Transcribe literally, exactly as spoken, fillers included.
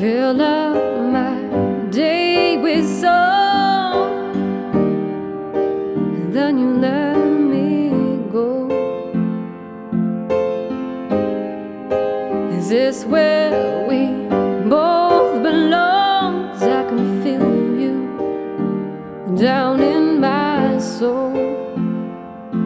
fill up my day with song, and then you let me go. Is this where